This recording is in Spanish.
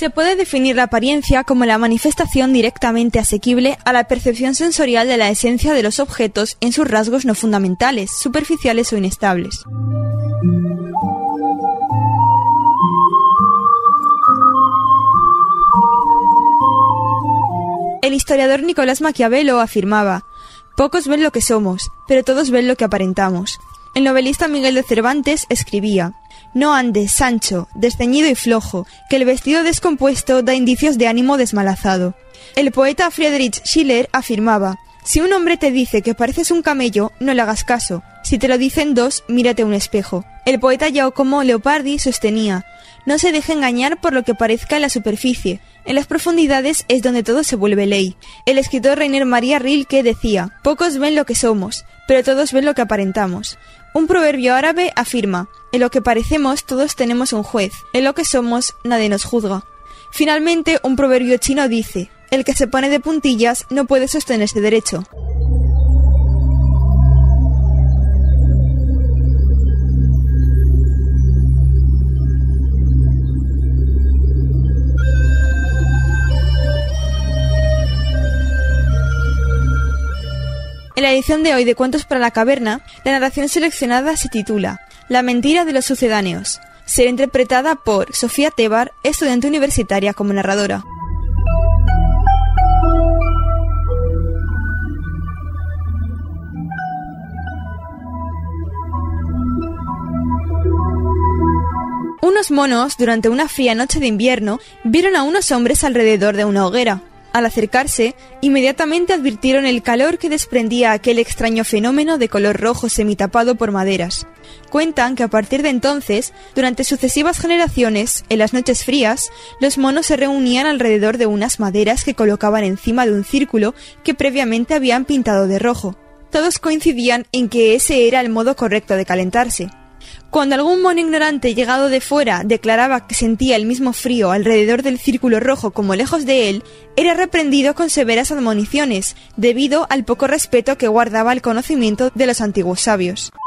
Se puede definir la apariencia como la manifestación directamente asequible a la percepción sensorial de la esencia de los objetos en sus rasgos no fundamentales, superficiales o inestables. El historiador Nicolás Maquiavelo afirmaba: «Pocos ven lo que somos, pero todos ven lo que aparentamos». El novelista Miguel de Cervantes escribía: «No andes, Sancho, desceñido y flojo, que el vestido descompuesto da indicios de ánimo desmalazado». El poeta Friedrich Schiller afirmaba: «Si un hombre te dice que pareces un camello, no le hagas caso. Si te lo dicen dos, mírate un espejo». El poeta Giacomo Leopardi sostenía: «No se deje engañar por lo que parezca en la superficie. En las profundidades es donde todo se vuelve ley». El escritor Rainer Maria Rilke decía: «Pocos ven lo que somos, pero todos ven lo que aparentamos». Un proverbio árabe afirma: «En lo que parecemos todos tenemos un juez, en lo que somos nadie nos juzga». Finalmente, un proverbio chino dice: «El que se pone de puntillas no puede sostenerse derecho». En la edición de hoy de Cuentos para la Caverna, la narración seleccionada se titula La mentira de los sucedáneos. Será interpretada por Sofía Tebar, estudiante universitaria, como narradora. Unos monos, durante una fría noche de invierno, vieron a unos hombres alrededor de una hoguera. Al acercarse, inmediatamente advirtieron el calor que desprendía aquel extraño fenómeno de color rojo semitapado por maderas. Cuentan que a partir de entonces, durante sucesivas generaciones, en las noches frías, los monos se reunían alrededor de unas maderas que colocaban encima de un círculo que previamente habían pintado de rojo. Todos coincidían en que ese era el modo correcto de calentarse. Cuando algún mono ignorante llegado de fuera declaraba que sentía el mismo frío alrededor del círculo rojo como lejos de él, era reprendido con severas admoniciones, debido al poco respeto que guardaba el conocimiento de los antiguos sabios.